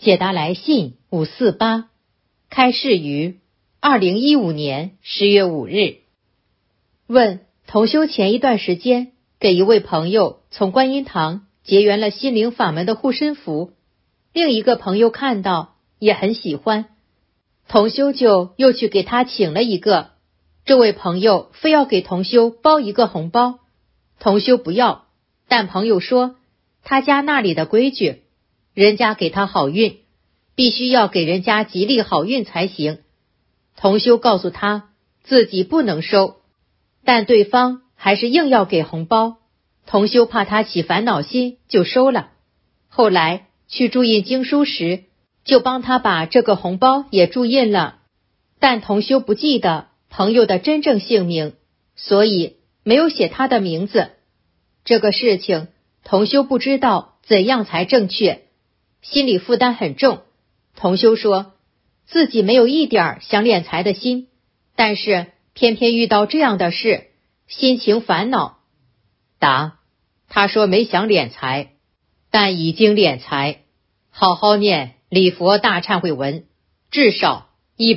解答来信548，开示于2015年10月5日。问：同修前一段时间给一位朋友从观音堂结缘了心灵法门的护身符，另一个朋友看到也很喜欢，同修就又去给他请了一个，这位朋友非要给同修包一个红包，同修不要，但朋友说他家那里的规矩，人家给他好运，必须要给人家吉利好运才行。同修告诉他自己不能收，但对方还是硬要给红包，同修怕他起烦恼心就收了。后来去注印经书时，就帮他把这个红包也注印了，但同修不记得朋友的真正姓名，所以没有写他的名字。这个事情同修不知道怎样才正确，心理负担很重。同修说自己没有一点想敛财的心，但是偏偏遇到这样的事，心情烦恼。答：他说没想敛财，但已经敛财，好好念礼佛大忏悔文，至少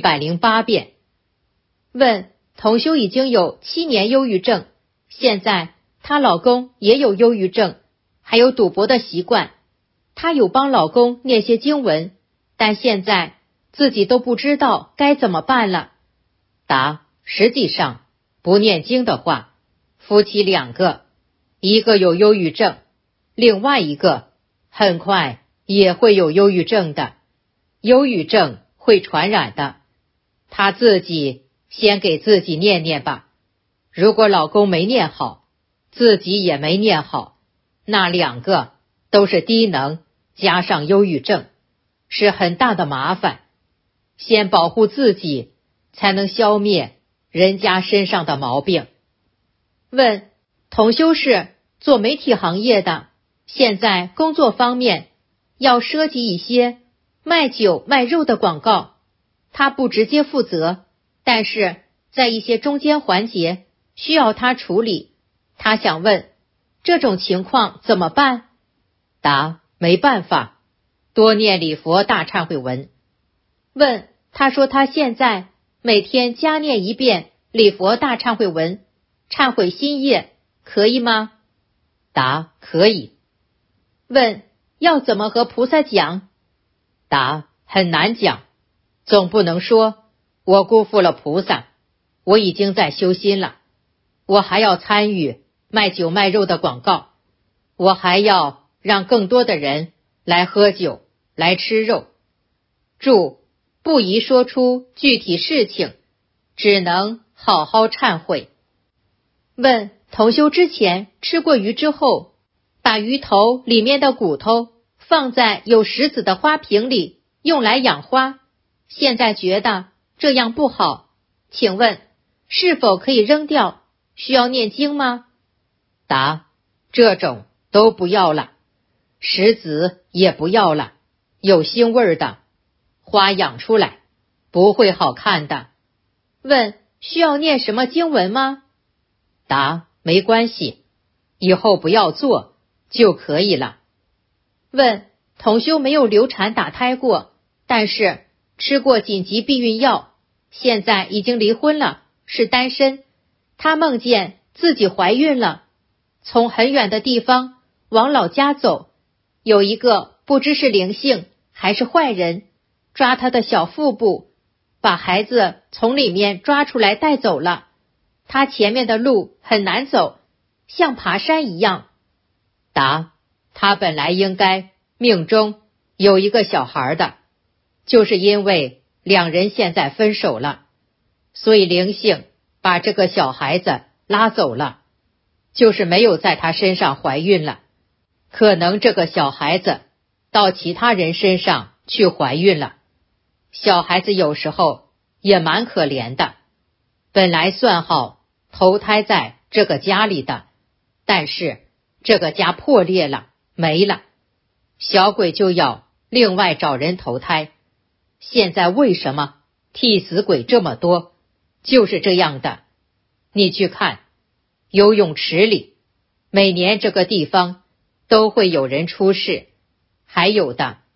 108遍。问：同修已经有7年忧郁症，现在她老公也有忧郁症，还有赌博的习惯，她有帮老公念些经文，但现在自己都不知道该怎么办了。答：实际上不念经的话，夫妻2个，一个有忧郁症，另外一个很快也会有忧郁症的，忧郁症会传染的，她自己先给自己念念吧。如果老公没念好，自己也没念好，那2个都是低能加上忧郁症，是很大的麻烦。先保护自己，才能消灭人家身上的毛病。问：同修是做媒体行业的，现在工作方面要涉及一些卖酒卖肉的广告，他不直接负责，但是在一些中间环节需要他处理。他想问这种情况怎么办？答：没办法，多念礼佛大忏悔文。问：他说他现在每天加念1遍礼佛大忏悔文，忏悔新业，可以吗？答：可以。问：要怎么和菩萨讲？答：很难讲，总不能说我辜负了菩萨，我已经在修心了，我还要参与卖酒卖肉的广告，我还要让更多的人来喝酒来吃肉。注：不宜说出具体事情，只能好好忏悔。问：同修之前吃过鱼之后，把鱼头里面的骨头放在有石子的花瓶里用来养花，现在觉得这样不好，请问是否可以扔掉？需要念经吗？答：这种都不要了，石子也不要了，有腥味的花养出来不会好看的。问：需要念什么经文吗？答：没关系，以后不要做就可以了。问：同修没有流产打胎过，但是吃过紧急避孕药，现在已经离婚了，是单身。她梦见自己怀孕了，从很远的地方往老家走，有一个不知是灵性还是坏人，抓她的小腹部，把孩子从里面抓出来带走了。她前面的路很难走，像爬山一样。答：她本来应该命中有一个小孩的，就是因为2人现在分手了，所以灵性把这个小孩子拉走了，就是没有在她身上怀孕了，可能这个小孩子到其他人身上去怀孕了。小孩子有时候也蛮可怜的，本来算好投胎在这个家里的，但是这个家破裂了，没了，小鬼就要另外找人投胎。现在为什么替死鬼这么多？就是这样的。你去看游泳池里，每年这个地方都会有人出事，还有的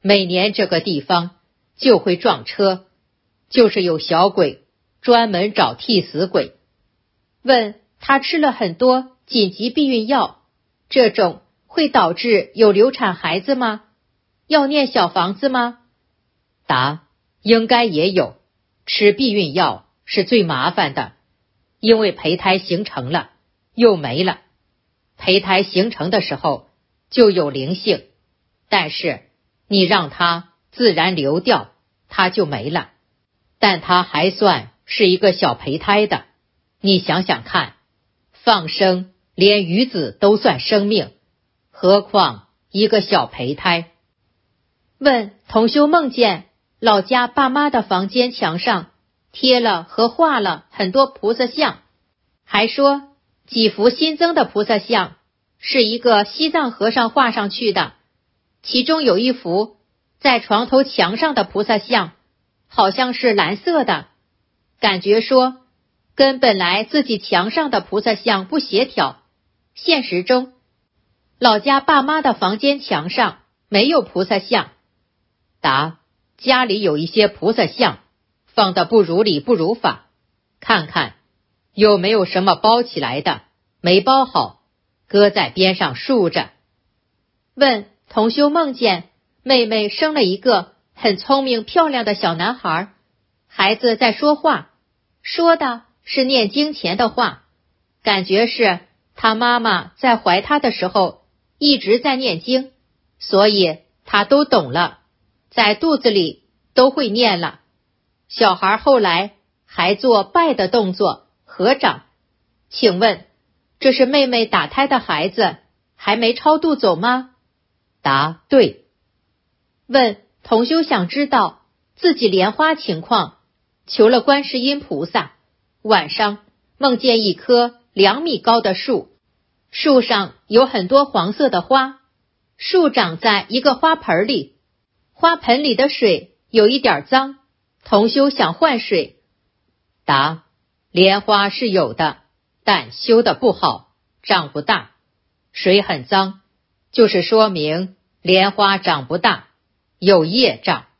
每年这个地方就会撞车，就是有小鬼专门找替死鬼。问他吃了很多紧急避孕药，这种会导致有流产孩子吗？要念小房子吗？答：应该也有。吃避孕药是最麻烦的，因为胚胎形成了又没了。胚胎形成的时候就有灵性，但是你让它自然流掉，它就没了，但它还算是一个小胚胎的。你想想看，放生连鱼子都算生命，何况一个小胚胎。问同修梦见老家爸妈的房间墙上贴了和画了很多菩萨像，还说几幅新增的菩萨像是一个西藏和尚画上去的，其中有一幅在床头墙上的菩萨像好像是蓝色的，感觉说跟本来自己墙上的菩萨像不协调。现实中老家爸妈的房间墙上没有菩萨像。答：家里有一些菩萨像放得不如理不如法，看看有没有什么包起来的，没包好，搁在边上竖着。问同修梦见妹妹生了一个很聪明漂亮的小男孩，孩子在说话，说的是念经前的话，感觉是他妈妈在怀他的时候一直在念经，所以他都懂了，在肚子里都会念了。小孩后来还做拜的动作，合掌。请问这是妹妹打胎的孩子还没超度走吗？答：对。问同修想知道自己莲花情况，求了观世音菩萨，晚上梦见一棵2米高的树，树上有很多黄色的花，树长在一个花盆里，花盆里的水有一点脏，同修想换水。答：莲花是有的，但修得不好，长不大，水很脏，就是说明莲花长不大，有业障。